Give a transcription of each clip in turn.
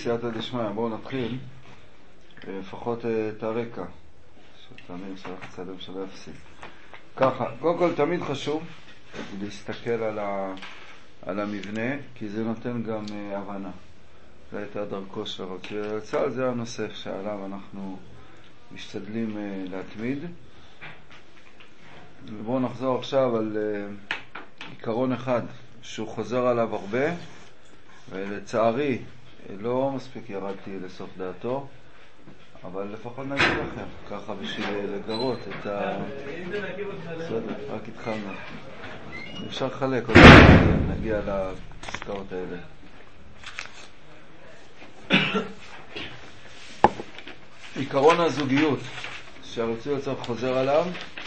בסייעתא דשמיא. בואו נתחיל לפחות את הרקע שתמיד שלח צלם שלא יפסיק. ככה, קודם כל תמיד חשוב להסתכל על המבנה, כי זה נותן גם הבנה. זו הייתה דרכו של הרב צבי זצ"ל, זה הנושא שעליו אנחנו משתדלים להתמיד. ובואו נחזור עכשיו על עיקרון אחד שהוא חוזר עליו הרבה, ולצערי לא מספיק ירדתי לסוף דעתו, אבל לפחות נגיד לכם, ככה בשביל לגרות את בסדר, רק התחלנו. אפשר לחלק, עוד נגיע לפסקאות האלה. עיקרון הזוגיות שהרב צבי זצ"ל חוזר עליו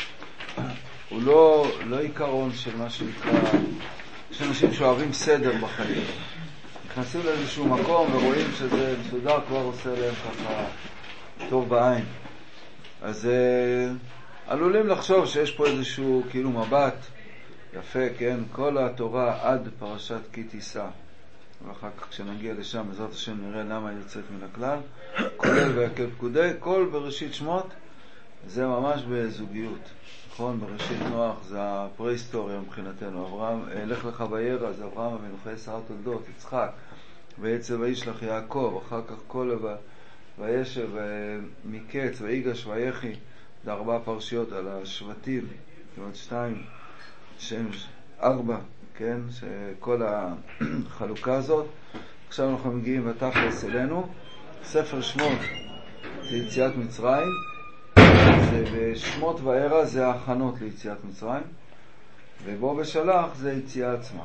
הוא לא עיקרון של מה שנקרא, יש אנשים שאוהבים סדר בחיים, נכנסים לאיזשהו מקום ורואים שזה מסודר, כבר עושה להם ככה טוב בעין, אז עלולים לחשוב שיש פה איזשהו כאילו מבט יפה, כן, כל התורה עד פרשת כי תישא, ואחר כך כשנגיע לשם בעזרת השם נראה למה היא יוצאת מן הכלל, כולל ויקל פקודי, כל בראשית שמות זה ממש בזוגיות, נכון? בראשית נוח זה הפרה-היסטוריה מבחינתנו, אברהם, לך לך וירא זה אברהם אבינו, חיי שרה תולדות, יצחק, ויצא וישלח יעקב, אחר כך כל וישב מקץ ויגש ויחי, זה 4 פרשיות על השבטים, כמעט 2 שם 4, כן? שכל החלוקה הזאת. עכשיו אנחנו מגיעים בתכלס אלינו, ספר שמות זה יציאת מצרים, זה בשמות וערה זה ההכנות ליציאת מצרים, ובו בשלח זה יציאה עצמה.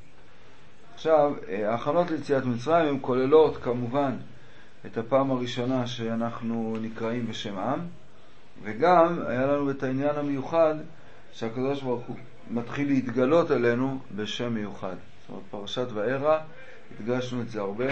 עכשיו, ההכנות ליציאת מצרים הן כוללות כמובן את הפעם הראשונה שאנחנו נקראים בשם עם, וגם היה לנו את העניין המיוחד שהקדוש ברוך הוא מתחיל להתגלות עלינו בשם מיוחד. זאת אומרת, פרשת וערה, הדגשנו את זה הרבה,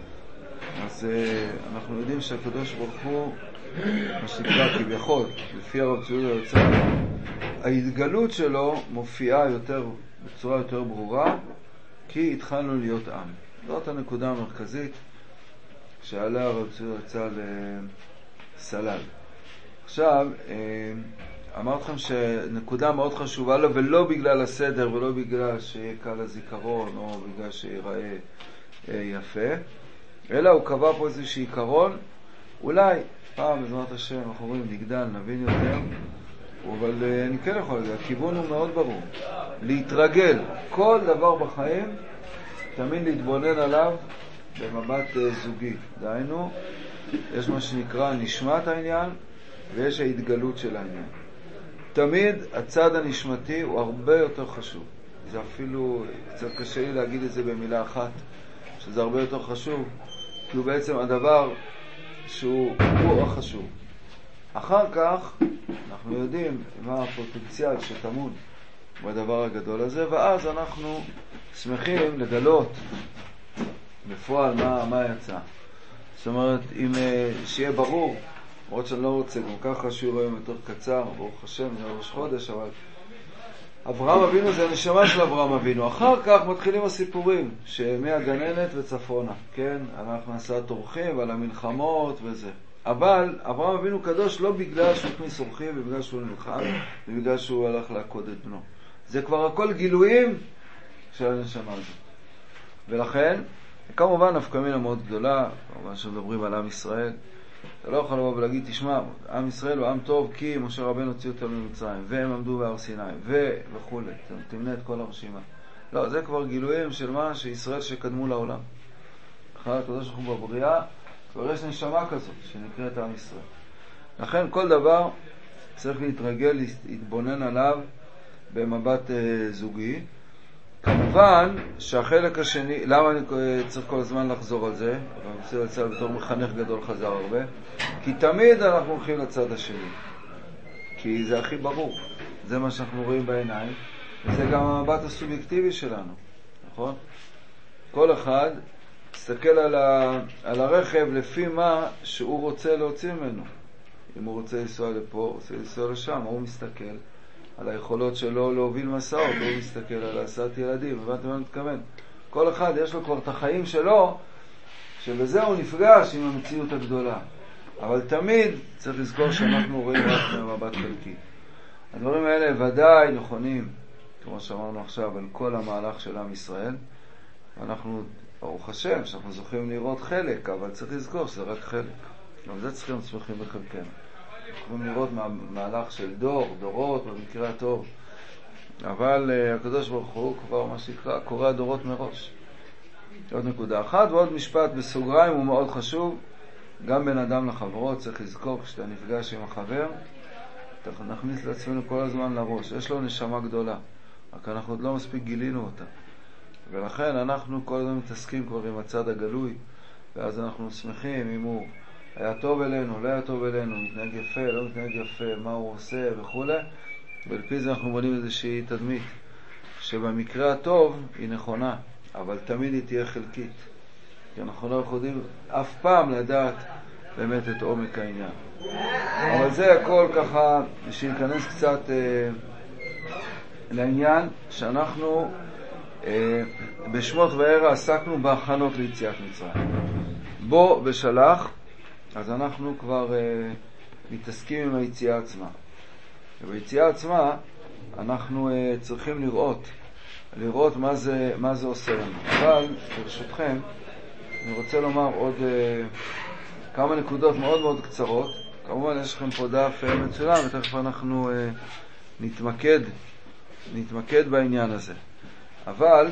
אז אנחנו יודעים שהקדוש ברוך הוא, מה שנקרא כביכול, לפי הרב צבי זצ"ל, ההתגלות שלו מופיעה בצורה יותר ברורה, כי התחלנו להיות עם. זאת הנקודה המרכזית שעליה הרב צבי זצ"ל סלל. עכשיו, אמרתי לכם שנקודה מאוד חשובה לו, ולא בגלל הסדר ולא בגלל שיהיה קל הזיכרון או בגלל שיראה יפה, אלא הוא קבע פה איזשהו עיקרון, אולי פעם בעזרת השם אנחנו רואים נגדל, נבין יותר, אבל אני כן יכול להגיד, הכיוון הוא מאוד ברור, להתרגל כל דבר בחיים, תמיד להתבונן עליו במבט זוגי, דהיינו יש מה שנקרא נשמת העניין ויש ההתגלות של העניין. תמיד הצד הנשמתי הוא הרבה יותר חשוב, זה אפילו קצת קשה לי להגיד את זה במילה אחת, שזה הרבה יותר חשוב, כי הוא בעצם הדבר שהוא החשוב. אחר כך אנחנו יודעים מה הפוטנציאל שטמון בדבר הגדול הזה, ואז אנחנו שמחים לגלות בפועל מה יצא. זאת אומרת, אם שיהיה ברור, למרות שאני לא רוצה, גם ככה שיעור היום יותר קצר, ברוך השם, זה ראש חודש, אבל אברהם אבינו זה הנשמה של אברהם אבינו. אחר כך מתחילים הסיפורים, שמהגננת וצפונה, כן? אנחנו נעשה תורכים ועל המלחמות וזה. אבל אברהם אבינו קדוש לא בגלל שהוא הכניס אורחים, ובגלל שהוא נלחם, ובגלל שהוא הלך לעקוד את בנו. זה כבר הכל גילויים של הנשמה הזו. ולכן, כמובן נפקא מינה מאוד גדולה, כמובן שמדברים על עם ישראל, אתה לא יכול לבוא ולהגיד, תשמע, עם ישראל הוא עם טוב כי משה רבנו הוציא אותם ממצרים, והם עמדו בהר סיני, וכו', תמנה את כל הרשימה. לא, זה כבר גילויים של מה שישראל שקדמו לעולם. אחרי הקדוש ברוך הוא בבריאה, כבר יש נשמה כזאת שנקראת עם ישראל. לכן כל דבר צריך להתרגל, להתבונן עליו במבט זוגי. כמובן שהחלק השני, למה אני צריך כל הזמן לחזור על זה? הרב צבי זצ"ל בתור מחנך גדול חזר הרבה, כי תמיד אנחנו הולכים לצד השני, כי זה הכי ברור, זה מה שאנחנו רואים בעיניים, וזה גם המבט הסובייקטיבי שלנו, נכון? כל אחד מסתכל על הרכב לפי מה שהוא רוצה להוציא ממנו. אם הוא רוצה לנסוע לפה, הוא רוצה לנסוע לשם, הוא מסתכל על היכולות שלו להוביל מסעות, הוא מסתכל על הסעת ילדים, הבנתם מה אני מתכוון? כל אחד יש לו כבר את החיים שלו, שבזה הוא נפגש עם המציאות הגדולה. אבל תמיד צריך לזכור שאנחנו רואים רק במבט חלקי. הדברים האלה ודאי נכונים, כמו שאמרנו עכשיו, על כל המהלך של עם ישראל. ואנחנו, ברוך השם, שאנחנו זוכים לראות חלק, אבל צריך לזכור שזה רק חלק. גם זה צריכים לצמחים בחלקנו. יכולים לראות מהלך של דורות, במקרה הטוב. אבל הקדוש ברוך הוא כבר מה שנקרא, קורא הדורות מראש. עוד נקודה אחת, ועוד משפט בסוגריים הוא מאוד חשוב. גם בין אדם לחברות צריך לזכור כשאתה נפגש עם החבר, נכניס לעצמנו כל הזמן לראש. יש לו נשמה גדולה, רק אנחנו עוד לא מספיק גילינו אותה. ולכן אנחנו כל הזמן מתעסקים כבר עם הצד הגלוי, ואז אנחנו שמחים אם הוא היה טוב אלינו, לא היה טוב אלינו, מתנהג יפה, לא מתנהג יפה, מה הוא עושה וכו'. ולפי זה אנחנו בונים איזושהי תדמית, שבמקרה הטוב היא נכונה, אבל תמיד היא תהיה חלקית. כי אנחנו לא יכולים אף פעם לדעת באמת את עומק העניין. אבל זה הכל ככה, שניכנס קצת לעניין, שאנחנו בשמות וערה עסקנו בהכנות ליציאת מצרים. בו בשלח, אז אנחנו כבר מתעסקים עם היציאה עצמה. וביציאה עצמה אנחנו צריכים לראות מה זה עושה לנו. אבל ברשותכם, אני רוצה לומר עוד כמה נקודות מאוד מאוד קצרות. כמובן יש לכם פה דף מצולם, ותכף אנחנו נתמקד בעניין הזה. אבל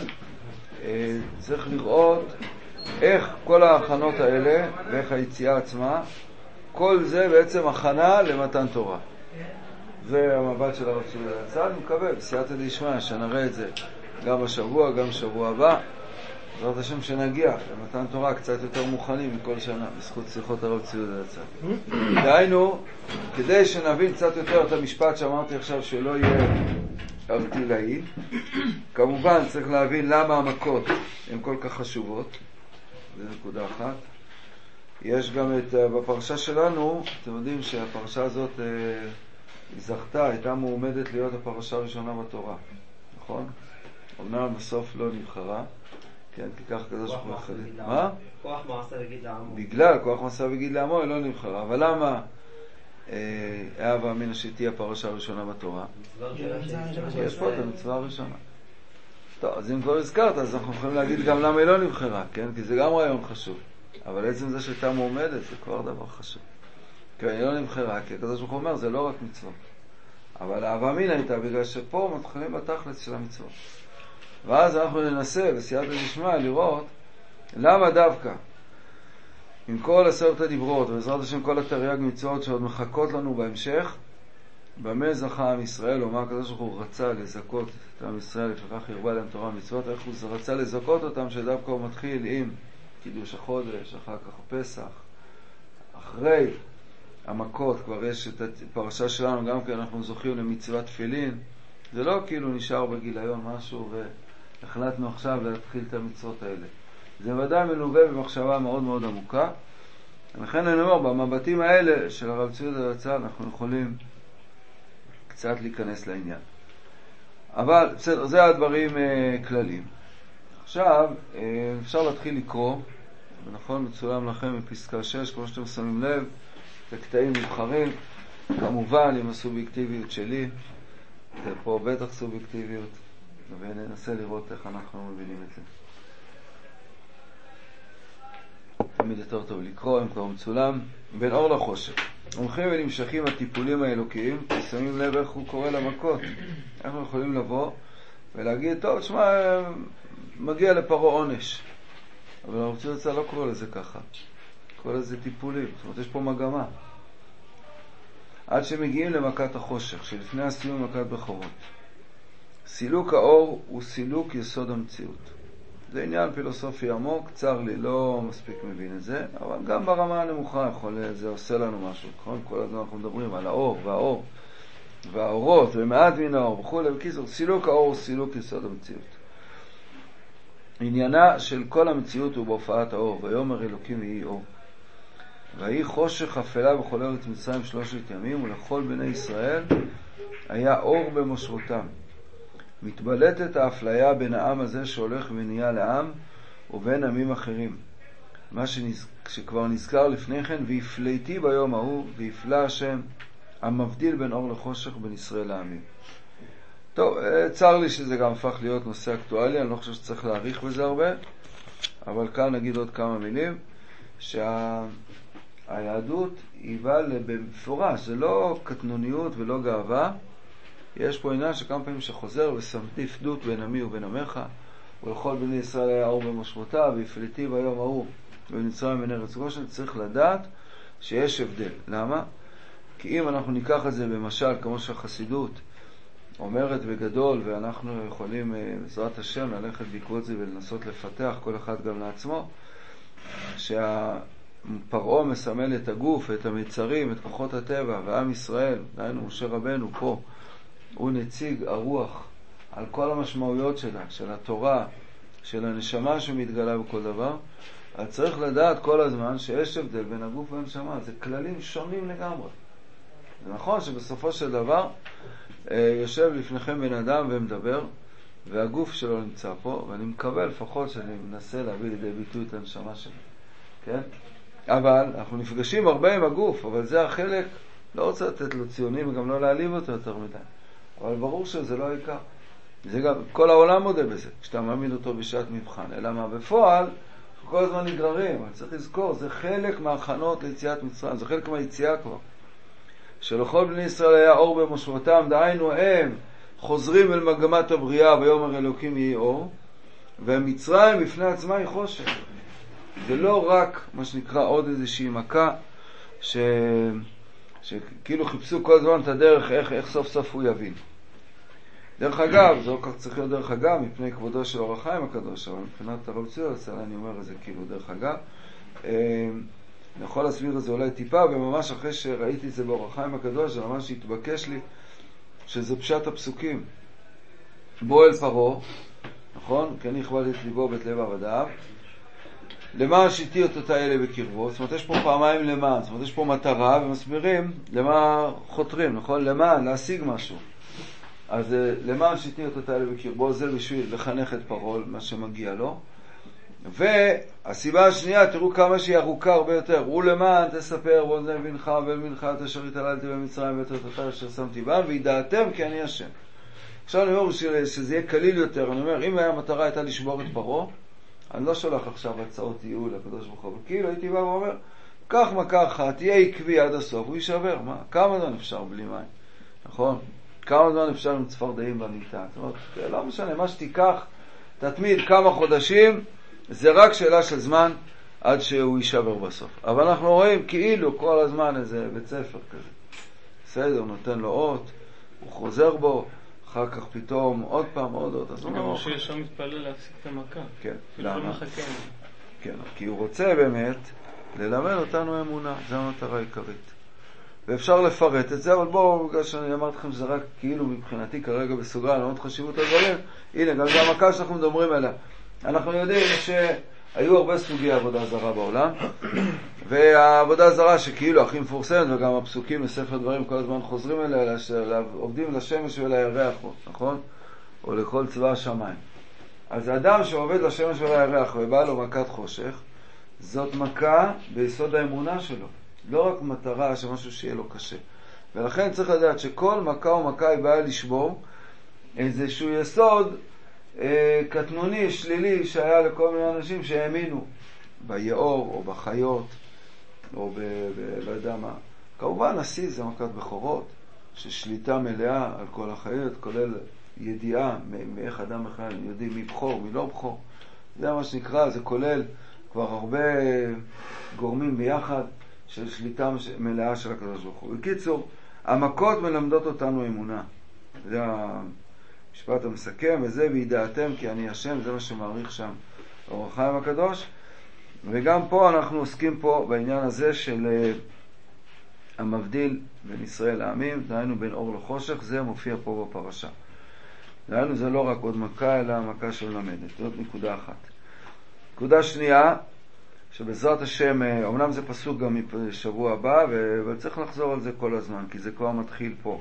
צריך לראות איך כל ההכנות האלה, ואיך היציאה עצמה, כל זה בעצם הכנה למתן תורה. זה המבט של הרב צבי יצא, אני מקווה, בסייעתא דשמיא, שנראה את זה גם השבוע, גם שבוע הבא. בעזרת השם שנגיע למתן תורה קצת יותר מוכנים מכל שנה, בזכות שיחות הרב צבי יצא. דהיינו, כדי שנבין קצת יותר את המשפט שאמרתי עכשיו, שלא יהיה ארטילאי, כמובן צריך להבין למה המכות הן כל כך חשובות. זו נקודה אחת. יש גם בפרשה שלנו, אתם יודעים שהפרשה הזאת זכתה, הייתה מועמדת להיות הפרשה הראשונה בתורה, נכון? אומנם בסוף לא נבחרה, כן, כי כך כזה שכוח חליט. מה? כוח מעשה וגיד לעמו. בגלל כוח מעשה וגיד לעמו היא לא נבחרה. אבל למה היה ואמינא שתהיה הפרשה הראשונה בתורה? יש פה את המצווה הראשונה. טוב, אז אם כבר הזכרת, אז אנחנו יכולים להגיד גם למה היא לא נבחרה, כן? כי זה גם רעיון חשוב. אבל עצם זה שהייתה מועמדת, זה כבר דבר חשוב. כי היא לא נבחרה, כי הקדוש ברוך הוא אומר, זה לא רק מצוות. אבל האהבה אמינא הייתה, בגלל שפה מתחילים בתכלס של המצוות. ואז אנחנו ננסה בסייעתא דשמיא לראות למה דווקא עם כל 10 הדיברות ובעזרת השם כל התרי"ג מצוות שעוד מחכות לנו בהמשך, במה זכה עם ישראל, או מה הקדוש ברוך הוא רצה לזכות את עם ישראל, לפיכך ירבה להם תורה ומצוות, איך הוא רצה לזכות אותם, שדווקא הוא מתחיל עם קידוש החודש, אחר כך הפסח, אחרי המכות כבר יש את הפרשה שלנו, גם כי אנחנו זוכים למצוות תפילין. זה לא כאילו נשאר בגיליון משהו והחלטנו עכשיו להתחיל את המצוות האלה. זה ודאי מלווה במחשבה מאוד מאוד עמוקה. ולכן אני אומר, במבטים האלה של הרב צבי יצא אנחנו יכולים קצת להיכנס לעניין. אבל בסדר, זה הדברים כלליים. עכשיו אפשר להתחיל לקרוא, ונכון מצולם לכם מפסקה 6, כמו שאתם שמים לב, את הקטעים נבחרים, כמובן עם הסובייקטיביות שלי, פה בטח סובייקטיביות, וננסה לראות איך אנחנו מבינים את זה. תמיד יותר טוב לקרוא, אם כבר מצולם, בין אור לחושך. הולכים ונמשכים הטיפולים האלוקיים, ושמים לב איך הוא קורא למכות. אנחנו יכולים לבוא ולהגיד, טוב, תשמע, מגיע לפרעה עונש. אבל הרב צבי יצא לא קורא לזה ככה. קורא לזה טיפולים. זאת אומרת, יש פה מגמה. עד שמגיעים למכת החושך, שלפני הסיום מכת בכורות. סילוק האור הוא סילוק יסוד המציאות. זה עניין פילוסופי עמוק, צר לי, לא מספיק מבין את זה, אבל גם ברמה הנמוכה זה עושה לנו משהו. כל הזמן אנחנו מדברים על האור והאור, והאורות, ומעט מן האור וכו'. בקיצור, סילוק האור הוא סילוק יסוד המציאות. עניינה של כל המציאות הוא בהופעת האור, ויאמר אלוקים יהי אור. ויהי חושך אפלה בכל ארץ מצרים 3 ימים, ולכל בני ישראל היה אור במושבותם. מתבלטת האפליה בין העם הזה שהולך ונהיה לעם ובין עמים אחרים. מה שכבר נזכר לפני כן, ויפלאתי ביום ההוא, ויפלא השם, המבדיל בין אור לחושך בין ישראל לעמים. טוב, צר לי שזה גם הפך להיות נושא אקטואלי, אני לא חושב שצריך להאריך בזה הרבה, אבל כאן נגיד עוד כמה מילים, שהיהדות היא באה במפורש, זה לא קטנוניות ולא גאווה, יש פה עניין שכמה פעמים שחוזר, ושמתי פדות בין עמי ובין עמך, ולכל בני ישראל היה אור במושבותיו, ויפלאתי ביום ההוא, ונצריים בין ארץ גושן. צריך לדעת שיש הבדל. למה? כי אם אנחנו ניקח את זה במשל, כמו שהחסידות אומרת בגדול, ואנחנו יכולים בעזרת השם ללכת בעקבות זה ולנסות לפתח כל אחד גם לעצמו, שהפרעה מסמל את הגוף, את המצרים, את כוחות הטבע, ועם ישראל, דהיינו משה רבנו פה, הוא נציג הרוח על כל המשמעויות שלה, של התורה, של הנשמה שמתגלה בכל דבר. אז צריך לדעת כל הזמן שיש הבדל בין הגוף והנשמה, זה כללים שונים לגמרי. זה נכון שבסופו של דבר יושב לפניכם בן אדם ומדבר, והגוף שלו נמצא פה, ואני מקווה לפחות שאני מנסה להביא לידי ביטוי את הנשמה שלי. כן? אבל אנחנו נפגשים הרבה עם הגוף, אבל זה החלק, לא רוצה לתת לו ציונים וגם לא להעליב אותו יותר מדי. אבל ברור שזה לא העיקר. זה גם, כל העולם מודה בזה, כשאתה מעמיד אותו בשעת מבחן. אלא מה בפועל, כל הזמן נגררים. אבל צריך לזכור, זה חלק מההכנות ליציאת מצרים, זה חלק מהיציאה כבר. שלכל בני ישראל היה אור במושבותם, דהיינו הם חוזרים אל מגמת הבריאה, ויאמר אלוקים יהי אור, ומצרים בפני עצמה היא חושך. זה לא רק מה שנקרא עוד איזושהי מכה, שכאילו חיפשו כל הזמן את הדרך, איך סוף סוף הוא יבין. דרך אגב, זה לא כך צריך להיות דרך אגב, מפני כבודו של אור החיים הקדוש, אבל מבחינת הרב ציון, אני אומר את זה כאילו דרך אגב. אני יכול להסביר את זה אולי טיפה, וממש אחרי שראיתי את זה באור החיים הקדוש, זה ממש התבקש לי שזה פשט הפסוקים. בוא אל פרעה, נכון? כן יכבד את ליבו בית לב עבדיו, למען שיתי אותה אלה בקרבו. זאת אומרת, יש פה פעמיים למען, זאת אומרת, יש פה מטרה, ומסבירים למה חותרים, נכון? למען, להשיג משהו. אז למען שיתי אותה אלה בקרבו, זה בשביל לחנך את פרעה, מה שמגיע לו. והסיבה השנייה, תראו כמה שהיא ארוכה הרבה יותר. הוא למען תספר בו זה בנך ובנך את אשר התעללתי במצרים ואת אותה אשר שמתי בם, וידעתם כי אני השם. עכשיו אני אומר שזה יהיה קליל יותר. אני אומר, אם המטרה הייתה לשבור את פרעה, אני לא שולח עכשיו הצעות ייעול לקדוש ברוך הוא, כאילו הייתי בא ואומר, כך מכה אחת, תהיה עקבי עד הסוף, הוא יישבר. מה? כמה זמן אפשר בלי מים? נכון? כמה זמן אפשר עם צפרדעים במיטה? זאת אומרת, לא משנה, מה שתיקח, תתמיד כמה חודשים, זה רק שאלה של זמן עד שהוא יישבר בסוף. אבל אנחנו רואים כאילו כל הזמן איזה בית ספר כזה. בסדר, נותן לו אות, הוא חוזר בו, אחר כך פתאום עוד פעם, עוד. גם משה ישר מתפלל להפסיק את המכה. כן, למה? כן, כי הוא רוצה באמת ללמד אותנו אמונה, זו המטרה העיקרית. ואפשר לפרט את זה, אבל בואו, בגלל שאני אמרתי לכם שזה רק כאילו מבחינתי כרגע בסוגריים, לא מאוד חשיבות הדברים, הנה, גם זה המכה שאנחנו מדברים עליה. אנחנו יודעים שהיו הרבה סוגי עבודה זרה בעולם, והעבודה זרה שכאילו הכי מפורסמת, וגם הפסוקים בספר דברים כל הזמן חוזרים אליה, עובדים לשמש ולירח, נכון? או לכל צבא השמיים. אז האדם שעובד לשמש ולירח ובא לו מכת חושך, זאת מכה ביסוד האמונה שלו. לא רק מטרה שמשהו שיהיה לו קשה. ולכן צריך לדעת שכל מכה ומכה היא באה לשבור איזשהו יסוד קטנוני, שלילי, שהיה לכל מיני אנשים שהאמינו ביאור או בחיות או לא יודע מה. כמובן השיא זה מכת בכורות, ששליטה מלאה על כל החיות, כולל ידיעה מאיך אדם בכלל יודעים מי בחור, מי לא בחור. זה מה שנקרא, זה כולל כבר הרבה גורמים ביחד של שליטה מלאה של הקדוש ברוך הוא. בקיצור, המכות מלמדות אותנו אמונה. זה המשפט המסכם, וזה וידעתם כי אני השם, זה מה שמעריך שם אור החיים הקדוש. וגם פה אנחנו עוסקים פה בעניין הזה של המבדיל בין ישראל לעמים, דהיינו בין אור לחושך, זה מופיע פה בפרשה. דהיינו זה לא רק עוד מכה, אלא מכה שמלמדת. זאת נקודה אחת. נקודה שנייה, שבעזרת השם, אמנם זה פסוק גם משבוע הבא, אבל צריך לחזור על זה כל הזמן, כי זה כבר מתחיל פה.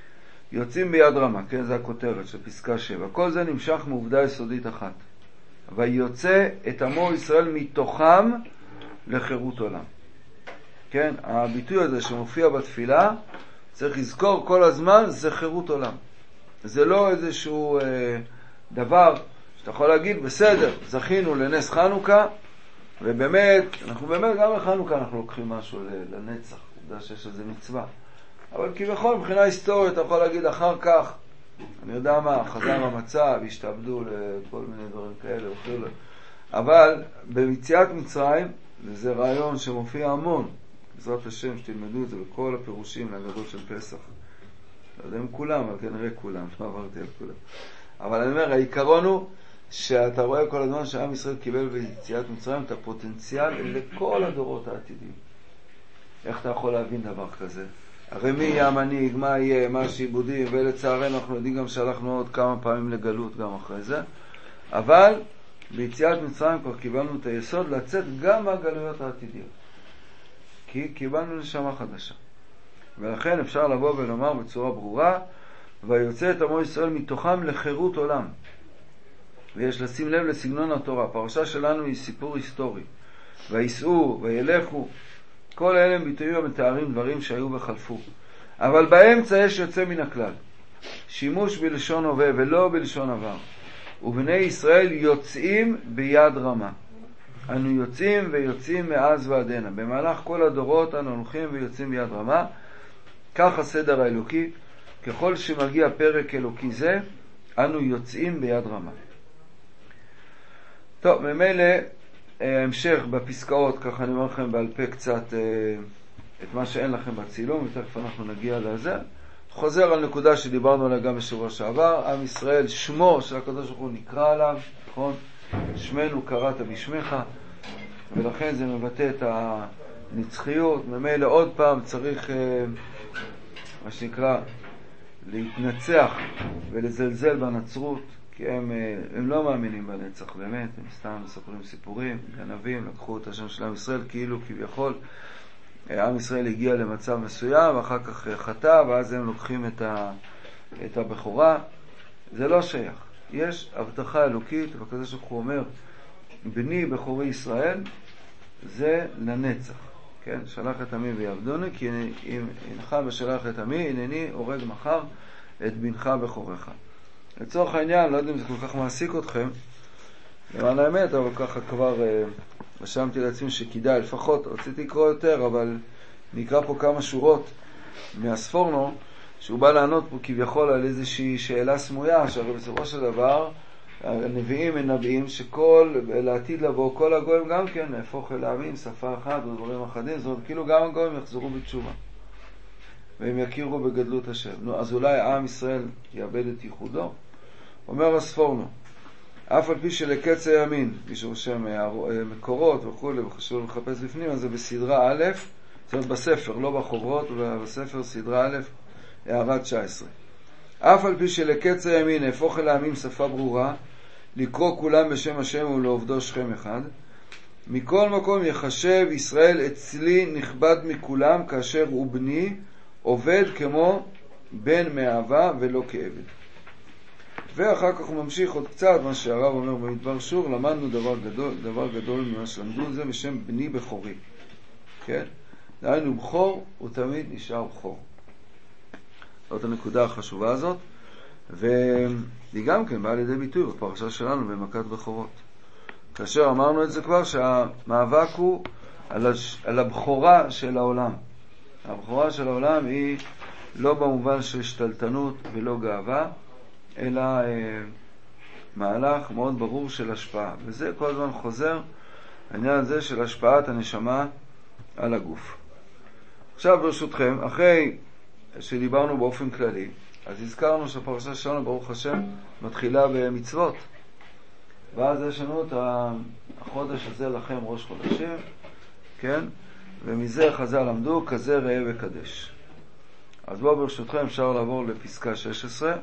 יוצאים ביד רמה, כן, זה הכותרת של פסקה 7. כל זה נמשך מעובדה יסודית אחת. ויוצא את עמו ישראל מתוכם לחירות עולם. כן, הביטוי הזה שמופיע בתפילה, צריך לזכור כל הזמן, זה חירות עולם. זה לא איזשהו דבר שאתה יכול להגיד, בסדר, זכינו לנס חנוכה, ובאמת, אנחנו באמת גם בחנוכה אנחנו לוקחים משהו לנצח, עובדה שיש לזה מצווה. אבל כביכול, מבחינה היסטורית, אתה יכול להגיד אחר כך, אני יודע מה, חזר המצב, השתעבדו לכל מיני דברים כאלה, אבל ביציאת מצרים, וזה רעיון שמופיע המון, בעזרת השם שתלמדו את זה בכל הפירושים להגדות של פסח. לא יודע אם כולם, אבל כנראה כולם, לא עברתי על כולם. אבל אני אומר, העיקרון הוא שאתה רואה כל הזמן שעם ישראל קיבל ביציאת מצרים את הפוטנציאל לכל הדורות העתידיים. איך אתה יכול להבין דבר כזה? הרי מי יהיה המנהיג, מה יהיה, מה שעיבודים, ולצערנו אנחנו יודעים גם שהלכנו עוד כמה פעמים לגלות גם אחרי זה. אבל ביציאת מצרים כבר קיבלנו את היסוד לצאת גם מהגלויות העתידיות. כי קיבלנו נשמה חדשה. ולכן אפשר לבוא ולומר בצורה ברורה, ויוצא את עמו ישראל מתוכם לחירות עולם. ויש לשים לב לסגנון התורה. הפרשה שלנו היא סיפור היסטורי. ויסעו, וילכו. כל אלה הם ביטויים המתארים דברים שהיו וחלפו. אבל באמצע יש יוצא מן הכלל. שימוש בלשון הווה ולא בלשון עבר. ובני ישראל יוצאים ביד רמה. אנו יוצאים ויוצאים מאז ועד הנה. במהלך כל הדורות אנו הולכים ויוצאים ביד רמה. כך הסדר האלוקי. ככל שמגיע פרק אלוקי זה, אנו יוצאים ביד רמה. טוב, ממילא המשך בפסקאות, ככה אני אומר לכם בעל פה קצת את מה שאין לכם בצילום, ותכף אנחנו נגיע לזה. חוזר על נקודה שדיברנו עליה גם בשבוע שעבר. עם ישראל, שמו של הקדוש ברוך הוא נקרא עליו, נכון? שמנו קראת בשמך, ולכן זה מבטא את הנצחיות. ממילא עוד פעם צריך, מה שנקרא, להתנצח ולזלזל בנצרות, כי הם לא מאמינים בנצח באמת, הם סתם מספרים סיפורים, גנבים, לקחו את השם של עם ישראל כאילו כביכול עם ישראל הגיע למצב מסוים ואחר כך חטא, ואז הם לוקחים את הבכורה. זה לא שייך. יש הבטחה אלוקית, והקדוש ברוך הוא אומר, בני בכורי ישראל זה לנצח. כן? שלח את עמי ויעבדוני, כי אם אינך בשלח את עמי, הנני הורג מחר את בנך בכורך. לצורך העניין, לא יודע אם זה כל כך מעסיק אתכם, למען האמת, אבל ככה כבר רשמתי לעצמי שכדאי, לפחות רציתי לקרוא יותר, אבל נקרא פה כמה שורות מהספורנו, שהוא בא לענות פה כביכול על איזושהי שאלה סמויה, שהרי בסופו של דבר, הנביאים מנבאים שכל, לעתיד לבוא, כל הגויים גם כן, להפוך אל העמים, שפה אחת ודברים אחדים, זאת אומרת, כאילו גם הגויים יחזרו בתשובה. והם יכירו בגדלות השם. נו, אז אולי עם ישראל יאבד את ייחודו? אומר הספורנו, אף על פי שלקץ הימין, יש שם מקורות וכו' וחשוב לחפש בפנים, אז זה בסדרה א', זאת אומרת בספר, לא בחוברות, ובספר סדרה א', הערה 19. אף על פי שלקץ הימין הפוך אל העמים שפה ברורה, לקרוא כולם בשם השם ולעובדו שכם אחד, מכל מקום יחשב ישראל אצלי נכבד מכולם, כאשר הוא בני, עובד כמו בן מאהבה ולא כעבד. ואחר כך הוא ממשיך עוד קצת, מה שהרב אומר במדבר שור, למדנו דבר גדול ממה שלמדו, זה בשם בני בכורי. כן? דהיינו בכור, הוא תמיד נשאר בכור. זאת הנקודה החשובה הזאת, והיא גם כן באה לידי ביטוי בפרשה שלנו במכת בכורות. כאשר אמרנו את זה כבר, שהמאבק הוא על הבכורה של העולם. הבכורה של העולם היא לא במובן של שתלטנות ולא גאווה, אלא מהלך מאוד ברור של השפעה. וזה כל הזמן חוזר, העניין הזה של השפעת הנשמה על הגוף. עכשיו ברשותכם, אחרי שדיברנו באופן כללי, אז הזכרנו שהפרשה שלנו ברוך השם מתחילה במצוות. ואז יש לנו את החודש הזה לכם ראש חודשים, כן? ומזה חז"ל למדו, כזה ראה וקדש. אז בואו ברשותכם אפשר לעבור לפסקה 16,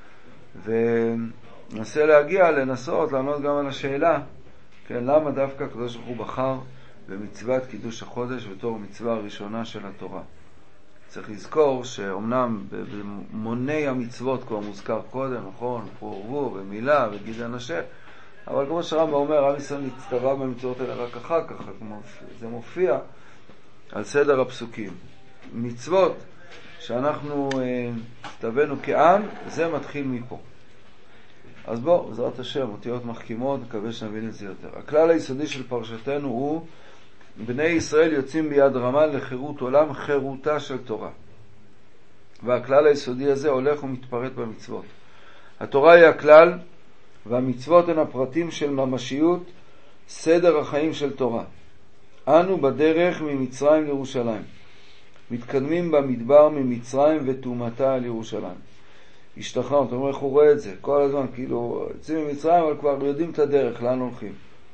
וננסה לנסות לענות גם על השאלה, כן, למה דווקא הקדוש ברוך הוא בחר במצוות קידוש החודש בתור מצווה הראשונה של התורה. צריך לזכור שאומנם במוני המצוות כבר מוזכר קודם, נכון, פרו ורבו ומילה וגיד אנשי, אבל כמו שהרמב"ם אומר, עם ישראל נצטווה במצוות האלה רק אחר כך, זה מופיע על סדר הפסוקים. מצוות שאנחנו הצטווינו כעם, זה מתחיל מפה. אז בוא, בעזרת השם, אותיות מחכימות, מקווה שנבין את זה יותר. הכלל היסודי של פרשתנו הוא, בני ישראל יוצאים ביד רמה לחירות עולם, חירותה של תורה. והכלל היסודי הזה הולך ומתפרט במצוות. התורה היא הכלל, והמצוות הן הפרטים של ממשיות, סדר החיים של תורה. אנו בדרך ממצרים לירושלים. מתקדמים במדבר ממצרים ותאומתה על ירושלים. השתחררנו, אתה אומר איך הוא רואה את זה? כל הזמן, כאילו, יוצאים ממצרים, אבל כבר יודעים את הדרך, לאן הולכים.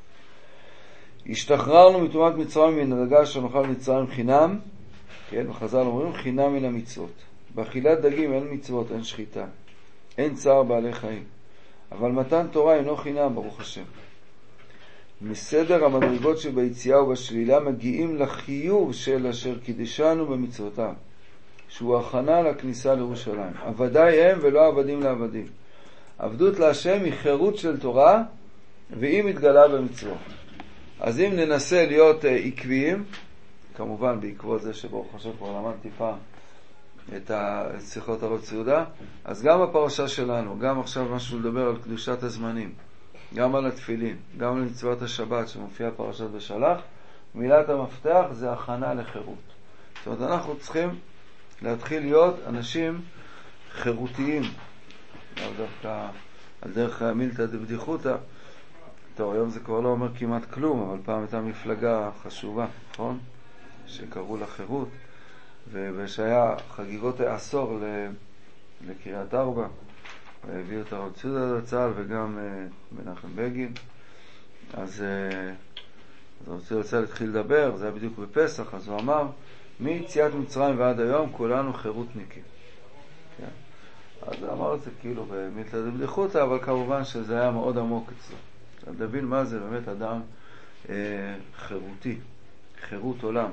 השתחררנו מתאומת מצרים מן הדגה שנאכל מצרים חינם, כן, בחז"ל אומרים, חינם מן המצוות. באכילת דגים אין מצוות, אין שחיטה, אין צער בעלי חיים. אבל מתן תורה אינו חינם, ברוך השם. מסדר המדרגות שביציאה ובשלילה מגיעים לחיוב של אשר קידשנו במצוותיו, שהוא הכנה לכניסה לירושלים. עבדי הם ולא עבדים לעבדים. עבדות להשם היא חירות של תורה, והיא מתגלה במצוות. אז אם ננסה להיות עקביים, כמובן בעקבות זה שברוך השם כבר למדתי פעם את שיחות הרב ציודה, אז גם הפרשה שלנו, גם עכשיו משהו לדבר על קדושת הזמנים, גם על התפילין, גם על מצוות השבת שמופיע פרשת בשלח, מילת המפתח זה הכנה לחירות. זאת אומרת, אנחנו צריכים להתחיל להיות אנשים חירותיים, דווקא על דרך מילתא דבדיחותא. טוב, היום זה כבר לא אומר כמעט כלום, אבל פעם הייתה מפלגה חשובה, נכון? שקראו לה חירות, ושהיה חגיגות העשור לקריית ארבע, והביאו את הרב ציודה לצה"ל וגם מנחם בגין. אז הרב ציודה לצה"ל התחיל לדבר, זה היה בדיוק בפסח, אז הוא אמר, מיציאת מצרים ועד היום כולנו חירותניקים. כן? אז הוא אמר את זה כאילו במילתא דבדיחותא, אבל כמובן שזה היה מאוד עמוק אצלו. להבין מה זה באמת אדם חירותי, חירות עולם.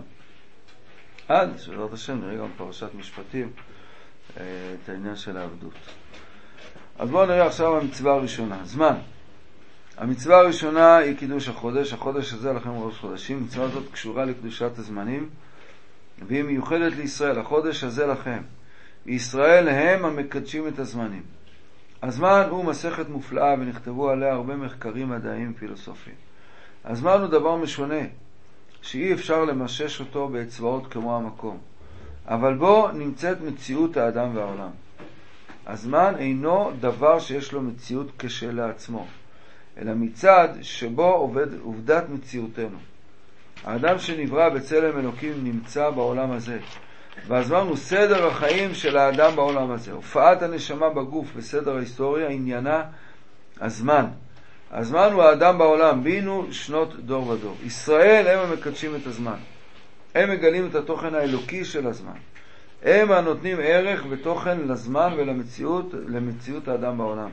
עד שבעזרת השם נראה גם פרשת משפטים את העניין של העבדות. אז בואו נראה עכשיו המצווה הראשונה, זמן. המצווה הראשונה היא קידוש החודש. החודש הזה לכם ראש חודשים. המצווה הזאת קשורה לקדושת הזמנים, והיא מיוחדת לישראל. החודש הזה לכם. ישראל הם המקדשים את הזמנים. הזמן הוא מסכת מופלאה ונכתבו עליה הרבה מחקרים מדעיים פילוסופיים. הזמן הוא דבר משונה, שאי אפשר למשש אותו באצבעות כמו המקום. אבל בו נמצאת מציאות האדם והעולם. הזמן אינו דבר שיש לו מציאות כשלעצמו, אלא מצד שבו עובדת מציאותנו. האדם שנברא בצלם אלוקים נמצא בעולם הזה, והזמן הוא סדר החיים של האדם בעולם הזה. הופעת הנשמה בגוף וסדר ההיסטוריה עניינה הזמן. הזמן הוא האדם בעולם, בינו שנות דור ודור. ישראל הם המקדשים את הזמן. הם מגלים את התוכן האלוקי של הזמן. הם הנותנים ערך ותוכן לזמן ולמציאות, למציאות האדם בעולם.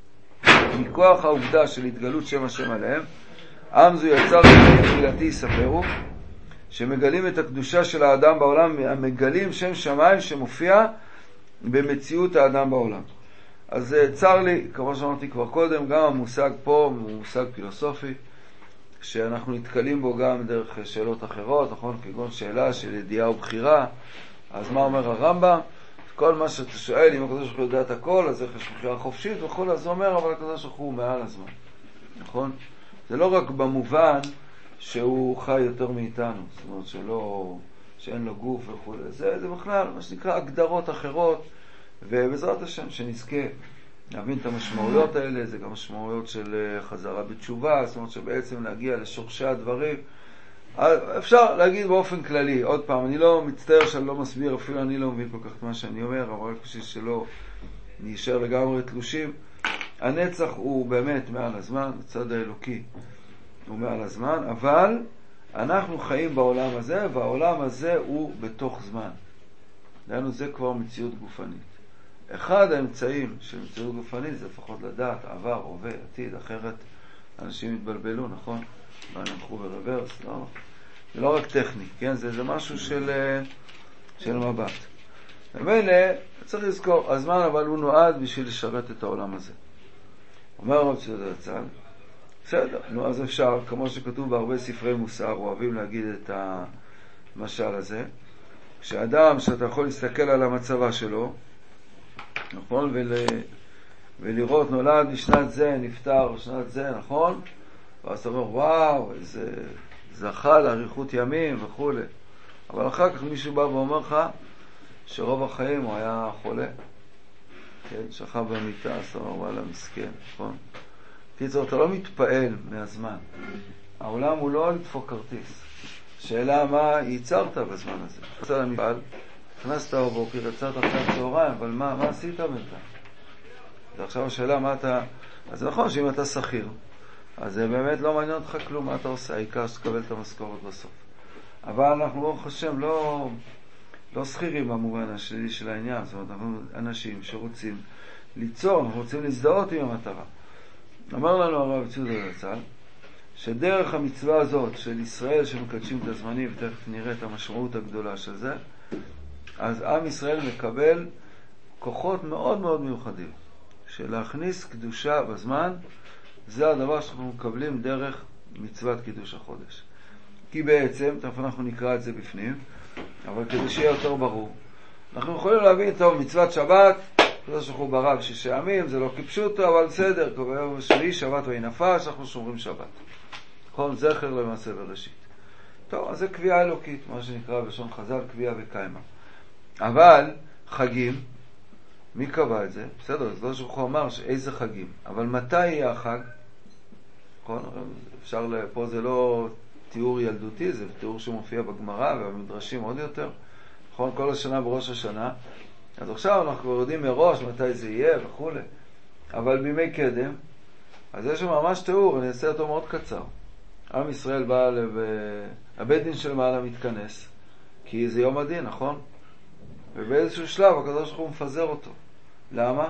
מכוח העובדה של התגלות שם השם עליהם, עם זו יצר תחילתי יספרו, שמגלים את הקדושה של האדם בעולם, המגלים שם שמיים שמופיע במציאות האדם בעולם. אז צר לי, כמו שאמרתי כבר קודם, גם המושג פה הוא מושג פילוסופי, שאנחנו נתקלים בו גם דרך שאלות אחרות, נכון? כגון שאלה של ידיעה ובחירה. אז מה אומר הרמב"ם? כל מה שאתה שואל, אם הקדוש ברוך הוא יודע את הכל, אז איך יש בחירה חופשית וכו', אז הוא אומר, אבל הקדוש ברוך הוא מעל הזמן. נכון? זה לא רק במובן שהוא חי יותר מאיתנו, זאת אומרת שאין לו גוף וכו'. זה בכלל מה שנקרא הגדרות אחרות, ובעזרת השם שנזכה להבין את המשמעויות האלה. זה גם משמעויות של חזרה בתשובה, זאת אומרת שבעצם להגיע לשורשי הדברים. אפשר להגיד באופן כללי, עוד פעם, אני לא מצטער שאני לא מסביר, אפילו אני לא מבין כל כך את מה שאני אומר, אבל רק בשביל שלא נשאר לגמרי תלושים. הנצח הוא באמת מעל הזמן, הצד האלוקי הוא מעל הזמן, אבל אנחנו חיים בעולם הזה, והעולם הזה הוא בתוך זמן. לנו זה כבר מציאות גופנית. אחד האמצעים של מציאות גופנית זה לפחות לדעת עבר, הווה, עתיד, אחרת אנשים יתבלבלו, נכון? לא ינמחו ברוורס, לא. זה לא רק טכני, כן? זה משהו של מבט. ומילא, צריך לזכור, הזמן אבל הוא נועד בשביל לשרת את העולם הזה. אומר הרב ציודה לצה"ל, בסדר, נו, אז אפשר, כמו שכתוב בהרבה ספרי מוסר, אוהבים להגיד את המשל הזה, שאדם שאתה יכול להסתכל על המצבה שלו, נכון? ולראות נולד בשנת זה, נפטר בשנת זה, נכון? ואז אתה אומר, וואו, איזה זכה לאריכות ימים וכו'. אבל אחר כך מישהו בא ואומר לך שרוב החיים הוא היה חולה. כן, שכב במיטה, אז אתה אומר, וואלה, מסכן, נכון? קיצור, אתה לא מתפעל מהזמן. העולם הוא לא לדפוק כרטיס. שאלה מה ייצרת בזמן הזה. נכנסת למפעל, נכנסת בבוקר, יצרת אחרי הצהריים, אבל מה עשית בינתיים? ועכשיו השאלה מה אתה... אז זה נכון שאם אתה שכיר, אז זה באמת לא מעניין אותך כלום מה אתה עושה, העיקר שתקבל את המשכורת בסוף. אבל אנחנו ברוך השם לא שכירים במובן השלילי של העניין, זאת אומרת, אנחנו אנשים שרוצים ליצור, אנחנו רוצים להזדהות עם המטרה. אמר לנו הרב ציודה זצ"ל, שדרך המצווה הזאת של ישראל שמקדשים את הזמנים, ותכף נראה את המשמעות הגדולה של זה, אז עם ישראל מקבל כוחות מאוד מאוד מיוחדים, של להכניס קדושה בזמן, זה הדבר שאנחנו מקבלים דרך מצוות קידוש החודש. כי בעצם, תכף אנחנו נקרא את זה בפנים, אבל כדי שיהיה יותר ברור, אנחנו יכולים להבין, טוב, מצוות שבת, זה שחו ברק 6 ימים, זה לא כפשוטו, אבל בסדר, ביום השביעי שבת ויהי נפש, אנחנו שומרים שבת. נכון, זכר למעשה בראשית. טוב, אז זה קביעה אלוקית, מה שנקרא בשון חז"ל, קביעה וקיימה. אבל חגים, מי קבע את זה? בסדר, אז לא שחו אמר שאיזה חגים, אבל מתי יהיה החג? נכון, אפשר, פה זה לא תיאור ילדותי, זה תיאור שמופיע בגמרא ובמדרשים עוד יותר. נכון, כל השנה בראש השנה. אז עכשיו אנחנו כבר יודעים מראש מתי זה יהיה וכו'. אבל בימי קדם, אז יש ממש תיאור, אני אעשה אותו מאוד קצר. עם ישראל בא הבית דין של מעלה מתכנס, כי זה יום הדין, נכון? ובאיזשהו שלב הקדוש ברוך הוא מפזר אותו. למה?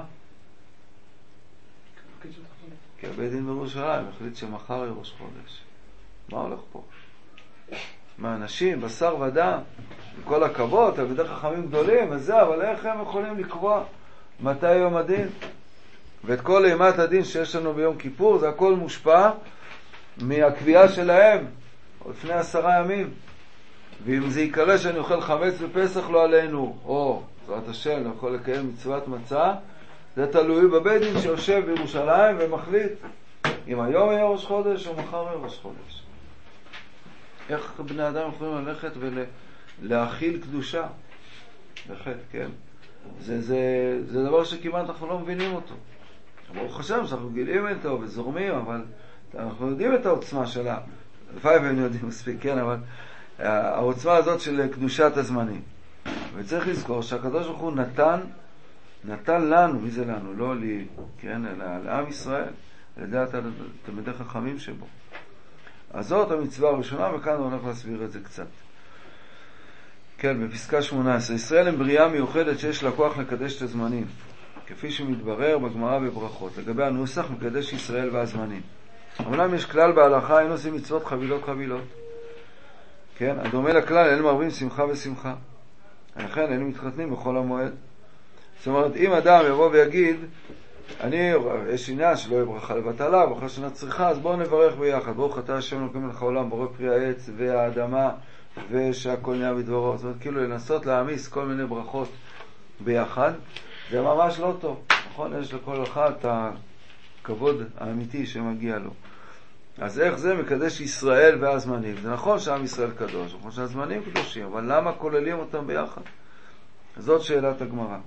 כי הבית דין בירושלים החליט שמחר יהיה ראש חודש. מה הולך פה? מה, אנשים, בשר ודם, עם כל הכבוד, בדרך חכמים גדולים וזה, אבל איך הם יכולים לקבוע מתי יום הדין? ואת כל אימת הדין שיש לנו ביום כיפור, זה הכל מושפע מהקביעה שלהם לפני 10 ימים. ואם זה יקרה שאני אוכל חמץ בפסח לא עלינו, או בעזרת השם אני יכול לקיים מצוות מצה, זה תלוי בבית דין שיושב בירושלים ומחליט אם היום יהיה ראש חודש או מחר יהיה ראש חודש. איך בני אדם יכולים ללכת ולהכיל קדושה? בחטא, כן? זה דבר שכמעט אנחנו לא מבינים אותו. ברוך השם שאנחנו גילים אותו וזורמים, אבל אנחנו יודעים את העוצמה שלה. לפעמים הם יודעים מספיק, כן, אבל העוצמה הזאת של קדושת הזמנים. וצריך לזכור שהקדוש ברוך הוא נתן לנו, מי זה לנו? לא לי, כן, אלא לעם ישראל, על ידי תלמידי חכמים שבו. אז זאת המצווה הראשונה, וכאן הוא הולך להסביר את זה קצת. כן, בפסקה 18, ישראל הם בריאה מיוחדת שיש לה כוח לקדש את הזמנים, כפי שמתברר בגמרא בברכות. לגבי הנוסח, מקדש ישראל והזמנים. אמנם יש כלל בהלכה, אין עושים מצוות חבילות חבילות. כן, הדומה לכלל, אין מרבים שמחה ושמחה. לכן, אין מתחתנים בכל המועד. זאת אומרת, אם אדם יבוא ויגיד, יש עניין שלא יהיה ברכה לבטלה, ברכה שנה צריכה, אז בואו נברך ביחד. ברוך אתה השם אלוקים מלך העולם, בורא פרי העץ והאדמה, ושהכל נהיה בדברו. זאת אומרת, כאילו לנסות להעמיס כל מיני ברכות ביחד, זה ממש לא טוב. נכון? יש לכל אחד את הכבוד האמיתי שמגיע לו. אז איך זה מקדש ישראל והזמנים? זה נכון שעם ישראל קדוש, נכון שהזמנים קדושים, אבל למה כוללים אותם ביחד? זאת שאלת הגמרא.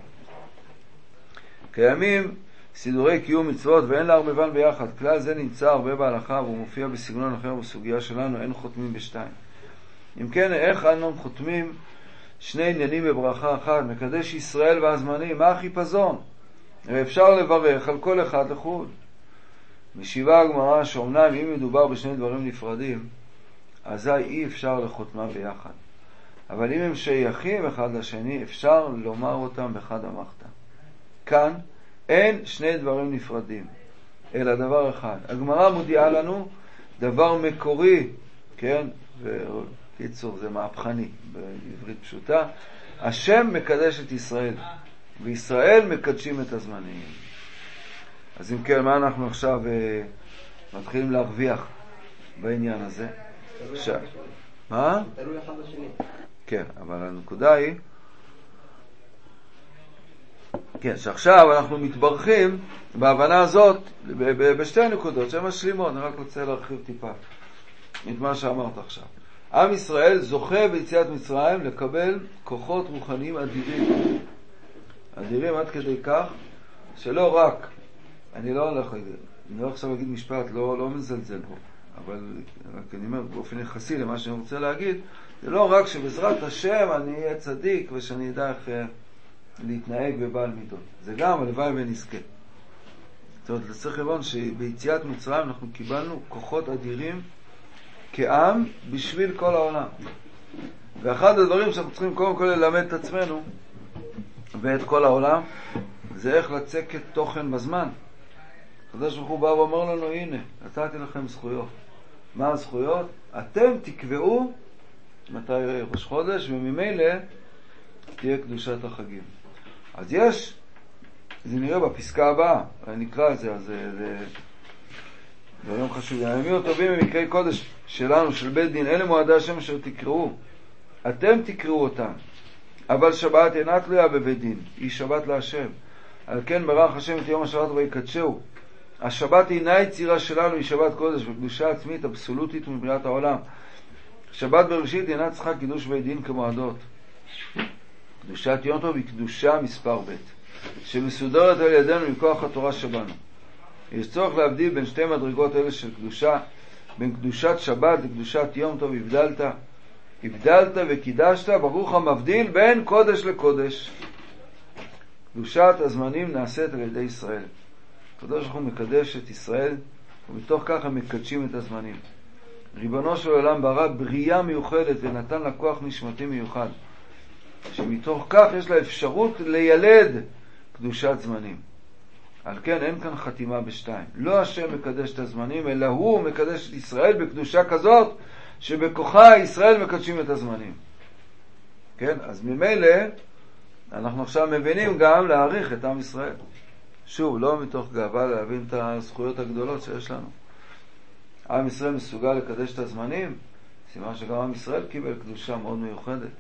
קיימים סידורי קיום מצוות ואין לערבבן ביחד. כלל זה נמצא הרבה בהלכה והוא מופיע בסגנון אחר בסוגיה שלנו, אין חותמים בשתיים. אם כן, איך אנו חותמים שני עניינים בברכה אחת? מקדש ישראל והזמנים, מה החיפזון? אפשר לברך על כל אחד לחוד. משיבה הגמרא שאומנם אם מדובר בשני דברים נפרדים, אזי אי אפשר לחותמה ביחד. אבל אם הם שייכים אחד לשני, אפשר לומר אותם בחד המחתה. כאן אין שני דברים נפרדים, אלא דבר אחד. הגמרא מודיעה לנו דבר מקורי, כן? וקיצור זה מהפכני בעברית פשוטה. השם מקדש את ישראל, וישראל מקדשים את הזמנים. אז אם כן, מה אנחנו עכשיו מתחילים להרוויח בעניין הזה. מה? תלוי אחד בשני. כן, אבל הנקודה היא, כן, שעכשיו אנחנו מתברכים בהבנה הזאת בשתי נקודות שהן משלימות. אני רק רוצה להרחיב טיפה את מה שאמרת עכשיו. עם ישראל זוכה ביציאת מצרים לקבל כוחות רוחניים אדירים. אדירים עד כדי כך שלא רק, אני לא עכשיו להגיד משפט, לא מזלזל בו, אבל רק אני אומר באופן יחסי למה שאני רוצה להגיד, זה לא רק שבעזרת השם אני אהיה צדיק ושאני אדע איך להתנהג בבעל מידות. זה גם הלוואי ונזכה. זאת אומרת, צריך לבון שביציאת מצרים אנחנו קיבלנו כוחות אדירים כעם בשביל כל העולם. ואחד הדברים שאנחנו צריכים קודם כל ללמד את עצמנו ואת כל העולם, זה איך לצקת תוכן בזמן. הקדוש ברוך הוא בא ואומר לנו, הנה, נתתי לכם זכויות. מה הזכויות? אתם תקבעו מתי ראש חודש, וממילא תהיה קדושת החגים. אז יש, זה נראה בפסקה הבאה, נקרא את זה, אז זה דברים חשובים. הימים הטובים במקראי קודש שלנו, של בית דין, אלה מועדי השם אשר תקראו. אתם תקראו אותם. אבל שבת אינה תלויה בבית דין, היא שבת להשם. על כן ברך השם את יום השבת ויקדשהו. השבת אינה יצירה שלנו, היא שבת קודש, וקדושה עצמית אבסולוטית מבריאת העולם. שבת בראשית אינה צריכה קידוש בית דין כמועדות. קדושת יום טוב היא קדושה מספר ב' שמסודרת על ידינו מכוח התורה שבנו. יש צורך להבדיל בין שתי מדרגות אלה של קדושה, בין קדושת שבת לקדושת יום טוב. הבדלת וקידשת, ברוך המבדיל בין קודש לקודש. קדושת הזמנים נעשית על ידי ישראל. הקדוש ברוך הוא מקדש את ישראל, ומתוך כך הם מקדשים את הזמנים. ריבונו של עולם ברא בריאה מיוחדת ונתן לה כוח נשמתי מיוחד, שמתוך כך יש לה אפשרות לילד קדושת זמנים. על כן אין כאן חתימה בשתיים. לא השם מקדש את הזמנים, אלא הוא מקדש את ישראל בקדושה כזאת שבכוחה ישראל מקדשים את הזמנים. כן? אז ממילא אנחנו עכשיו מבינים גם להעריך את עם ישראל. שוב, לא מתוך גאווה להבין את הזכויות הגדולות שיש לנו. עם ישראל מסוגל לקדש את הזמנים, סימן שגם עם ישראל קיבל קדושה מאוד מיוחדת.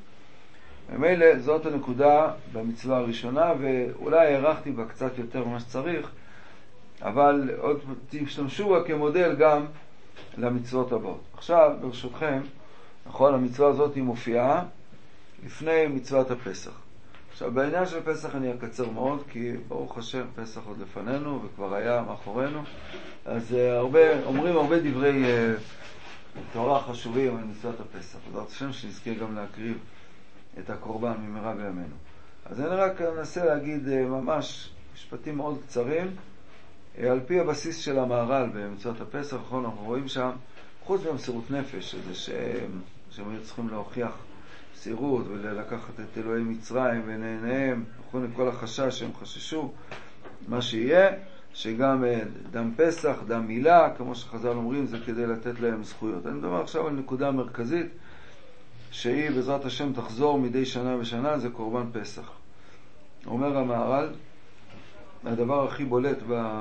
ממילא זאת הנקודה במצווה הראשונה, ואולי הערכתי בה קצת יותר ממה שצריך, אבל עוד תשתמשו בה כמודל גם למצוות הבאות. עכשיו, ברשותכם, נכון, המצווה הזאת היא מופיעה לפני מצוות הפסח. עכשיו, בעניין של פסח אני אקצר מאוד, כי ברוך השם פסח עוד לפנינו וכבר היה מאחורינו, אז אומרים הרבה דברי תורה חשובים על מצוות הפסח. בעזרת השם שנזכה גם להקריב את הקורבן ממהרה בימינו. אז אני רק אנסה להגיד ממש משפטים מאוד קצרים, על פי הבסיס של המהר"ל במצוות הפסח. אנחנו רואים שם, חוץ ממסירות נפש, שהם היו צריכים להוכיח מסירות ולקחת את אלוהי מצרים ונהניהם, נכון, כל החשש שהם חששו, מה שיהיה, שגם דם פסח, דם מילה, כמו שחז"ל אומרים, זה כדי לתת להם זכויות. אני מדבר עכשיו על נקודה מרכזית, שהיא בעזרת השם תחזור מדי שנה ושנה, זה קורבן פסח. אומר המהר"ל, הדבר הכי בולט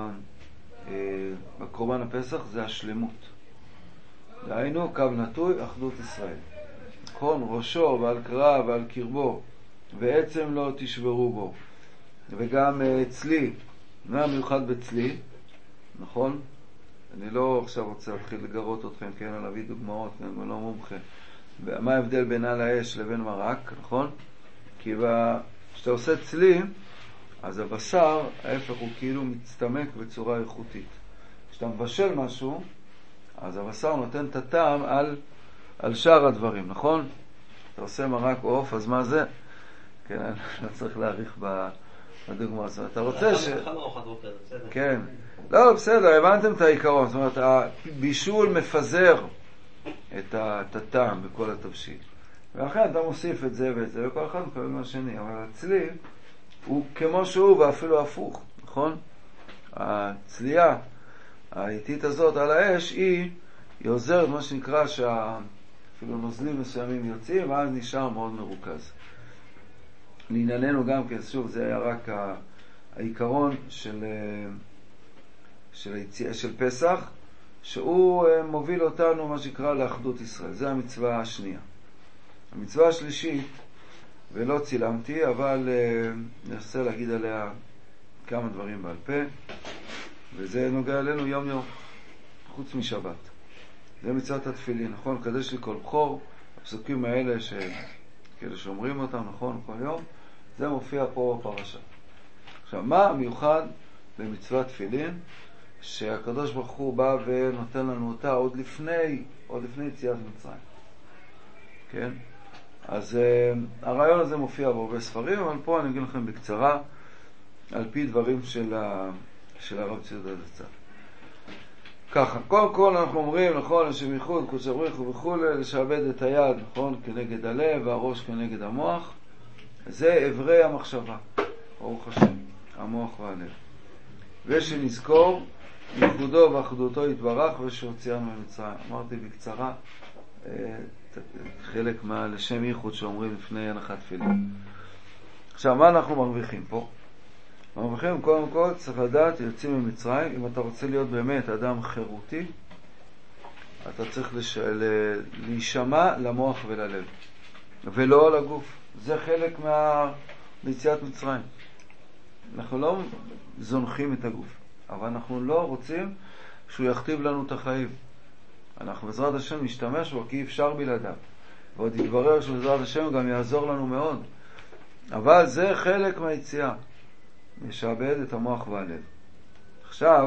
בקורבן הפסח זה השלמות. דהיינו, קו נטוי, אחדות ישראל. נכון, ראשו ועל קרב ועל קרבו, ועצם לא תשברו בו. וגם צלי, מה מיוחד בצלי, נכון? אני לא עכשיו רוצה להתחיל לגרות אתכם, כן, להביא דוגמאות, אני לא מומחה. ומה ההבדל בין על האש לבין מרק, נכון? כי כשאתה עושה צלי, אז הבשר, ההפך, הוא כאילו מצטמק בצורה איכותית. כשאתה מבשל משהו, אז הבשר נותן את הטעם על שאר הדברים, נכון? אתה עושה מרק או עוף, אז מה זה? כן, אני לא צריך להאריך בדוגמה הזאת. אתה רוצה ש... כן. לא, בסדר, הבנתם את העיקרון. זאת אומרת, הבישול מפזר את הטעם בכל התבשיל. ואחרי אתה מוסיף את זה ואת זה, וכל אחד מקבל מהשני. אבל הצלי הוא כמו שהוא ואפילו הפוך, נכון? הצלייה האיטית הזאת על האש היא עוזרת, מה שנקרא, שאפילו נוזלים מסוימים יוצאים, ואז נשאר מאוד מרוכז. לענייננו גם כן, שוב, זה היה רק העיקרון של פסח, שהוא מוביל אותנו, מה שנקרא, לאחדות ישראל. זה המצווה השנייה. המצווה השלישית, ולא צילמתי, אבל ננסה להגיד עליה כמה דברים בעל פה, וזה נוגע אלינו יום יום, חוץ משבת. זה מצוות התפילין, נכון? קדש לי כל בכור, הפסוקים האלה כאלה שאומרים אותם, נכון? כל יום, זה מופיע פה בפרשה. עכשיו, מה המיוחד במצוות תפילין? שהקדוש ברוך הוא בא ונותן לנו אותה עוד לפני יציאת מצרים. כן? אז הרעיון הזה מופיע בהרבה ספרים, אבל פה אני אגיד לכם בקצרה, על פי דברים של הרב ציודה זצ"ל. ככה, קודם כל אנחנו אומרים, נכון, לשם ייחוד, קודש בריך וכו', לשעבד את היד, נכון, כנגד הלב, והראש כנגד המוח. זה עברי המחשבה, ברוך השם, המוח והלב. ושנזכור, ייחודו ואחדותו יתברך ושהוציאנו ממצרים. אמרתי בקצרה, חלק לשם ייחוד שאומרים לפני הנחת תפילין. עכשיו, מה אנחנו מרוויחים פה? מרוויחים, קודם כל, צריך לדעת, יוצאים ממצרים. אם אתה רוצה להיות באמת אדם חירותי, אתה צריך להישמע למוח וללב, ולא לגוף. זה חלק מיציאת מצרים. אנחנו לא זונחים את הגוף, אבל אנחנו לא רוצים שהוא יכתיב לנו את החיים. אנחנו בעזרת השם נשתמש בו כי אפשר בלעדיו, ועוד יתברר שבעזרת השם גם יעזור לנו מאוד. אבל זה חלק מהיציאה, לשעבד את המוח והלב. עכשיו,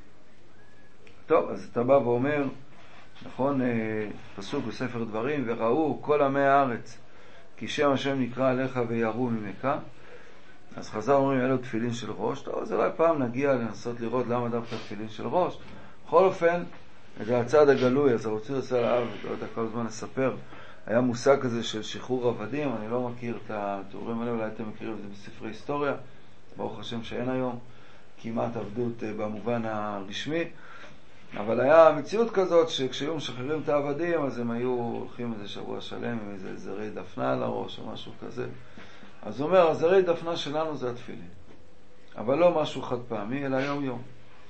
טוב, אז אתה בא ואומר, נכון, פסוק בספר דברים, וראו כל עמי הארץ כי שם השם נקרא עליך ויראו ממך. אז חז"ל אומרים, אלו תפילין של ראש. טוב, אז אולי פעם נגיע לנסות לראות למה דווקא תפילין של ראש. בכל אופן, זה הצד הגלוי, אז רוצים לעשות עליו, לא יודע כל הזמן לספר, היה מושג כזה של שחרור עבדים. אני לא מכיר את התיאורים האלה, אולי אתם מכירים את זה בספרי היסטוריה. ברוך השם שאין היום כמעט עבדות במובן הרשמי, אבל היה מציאות כזאת שכשהיו משחררים את העבדים, אז הם היו הולכים איזה שבוע שלם עם איזה זרי דפנה על הראש או משהו כזה. אז הוא אומר, הזרי דפנה שלנו זה התפילין, אבל לא משהו חד פעמי, אלא יום יום.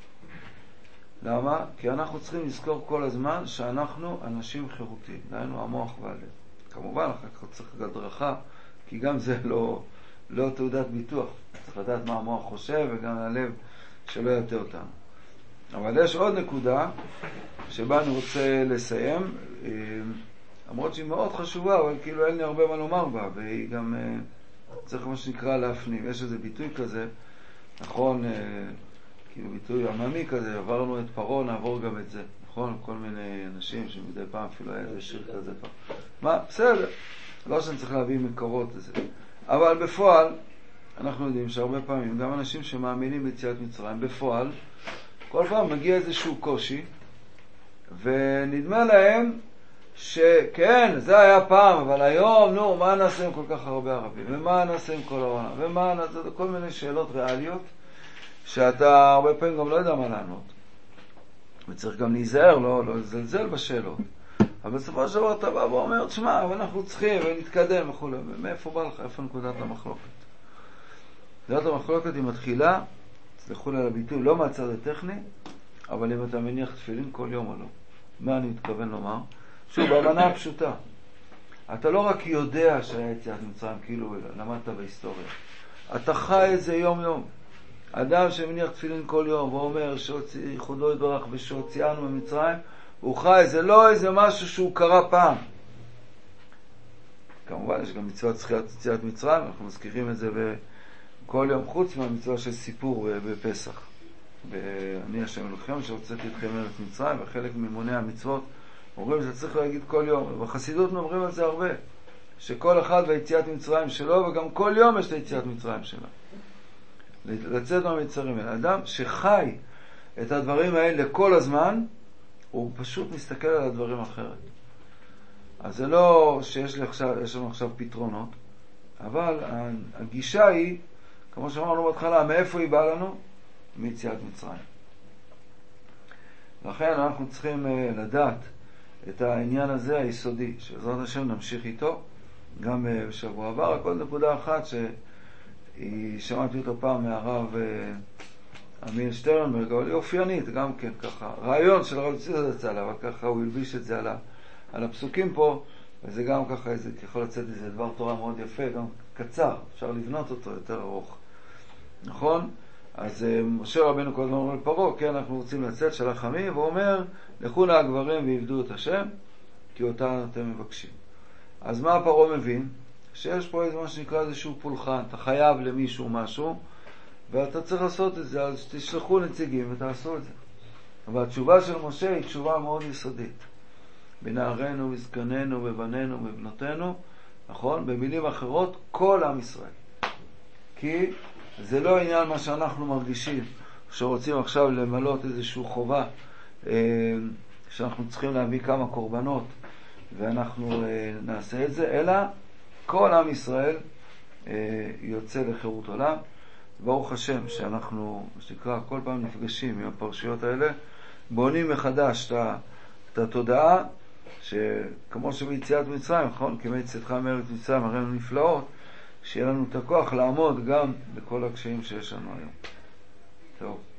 למה? כי אנחנו צריכים לזכור כל הזמן שאנחנו אנשים חירותיים, דהיינו המוח והלב. כמובן, אחר כך צריך הדרכה, כי גם זה לא תעודת ביטוח. צריך לדעת מה המוח חושב, וגם הלב שלא יטעה אותנו. אבל יש עוד נקודה שבה אני רוצה לסיים, למרות שהיא מאוד חשובה, אבל כאילו אין לי הרבה מה לומר בה, והיא גם צריך מה שנקרא להפנים. יש איזה ביטוי כזה, נכון, כאילו ביטוי עממי כזה, עברנו את פרעה, נעבור גם את זה, נכון? כל מיני אנשים שמדי פעם אפילו היה איזה שיר כזה פעם. מה? בסדר. לא שאני צריך להביא מקורות לזה. אבל בפועל, אנחנו יודעים שהרבה פעמים, גם אנשים שמאמינים ביציאת מצרים, בפועל, כל פעם מגיע איזשהו קושי, ונדמה להם שכן, זה היה פעם, אבל היום, נו, מה נעשה עם כל כך הרבה ערבים? ומה נעשה עם כל העולם? ומה נעשה? כל מיני שאלות ריאליות, שאתה הרבה פעמים גם לא יודע מה לענות. וצריך גם להיזהר, לא לזלזל בשאלות. אבל בסופו של דבר אתה בא ואומר, תשמע, אבל אנחנו צריכים ונתקדם וכו'. מאיפה בא לך? איפה נקודת המחלוקת? נקודת המחלוקת היא מתחילה, סלחו לי על הביטוי, לא מהצד הטכני, אבל אם אתה מניח תפילין כל יום או לא. מה אני מתכוון לומר? שוב, בהבנה הפשוטה. אתה לא רק יודע שהיה יציאת מצרים, כאילו למדת בהיסטוריה. אתה חי את זה יום יום. אדם שמניח תפילין כל יום ואומר ייחודו יתברך ושהוציאנו ממצרים, הוא חי, זה לא איזה משהו שהוא קרה פעם. כמובן יש גם מצוות זכיית יציאת מצרים, אנחנו מזכירים את זה בכל יום, חוץ מהמצווה של סיפור בפסח. אני השם אלוהיכם שהוצאתי אתכם מארץ מצרים, וחלק ממוני המצוות אומרים שזה צריך להגיד כל יום. בחסידות אומרים על זה הרבה, שכל אחד והיציאת מצרים שלו, וגם כל יום יש את היציאת מצרים שלו. לצאת מהמצרים האלה. אדם שחי את הדברים האלה כל הזמן, הוא פשוט מסתכל על הדברים אחרת. אז זה לא שיש לנו עכשיו פתרונות, אבל הגישה היא, כמו שאמרנו בהתחלה, מאיפה היא באה לנו? מיציאת מצרים. לכן אנחנו צריכים לדעת את העניין הזה היסודי, שבעזרת השם נמשיך איתו גם בשבוע הבא. רק עוד נקודה אחת שמעתי אותה פעם מהרב אמין שטרנברג, אבל היא אופיינית גם כן ככה. רעיון של הרב ציטה זצ"ל, אבל ככה הוא הלביש את זה על הפסוקים פה, וזה גם ככה יכול לצאת איזה דבר תורה מאוד יפה, גם קצר, אפשר לבנות אותו יותר ארוך. נכון? אז משה רבנו כל הזמן אומר לפרעה, כן, אנחנו רוצים לצאת שלח עמי, והוא אומר, לכו נא הגברים ועבדו את השם, כי אותה אתם מבקשים. אז מה פרעה מבין? שיש פה איזה מה שנקרא איזשהו פולחן, אתה חייב למישהו משהו, ואתה צריך לעשות את זה, אז תשלחו נציגים ותעשו את זה. והתשובה של משה היא תשובה מאוד יסודית. בנערינו, בזקנינו, בבנינו, בבנותינו, נכון? במילים אחרות, כל עם ישראל. כי זה לא עניין מה שאנחנו מרגישים, שרוצים עכשיו למלות איזושהי חובה, שאנחנו צריכים להביא כמה קורבנות, ואנחנו נעשה את זה, אלא כל עם ישראל יוצא לחירות עולם. ברוך השם שאנחנו, שנקרא, כל פעם נפגשים עם הפרשיות האלה, בונים מחדש את התודעה, שכמו שביציאת מצרים, נכון? כמי צאתך מארץ מצרים, הראינו נפלאות, שיהיה לנו את הכוח לעמוד גם בכל הקשיים שיש לנו היום. טוב.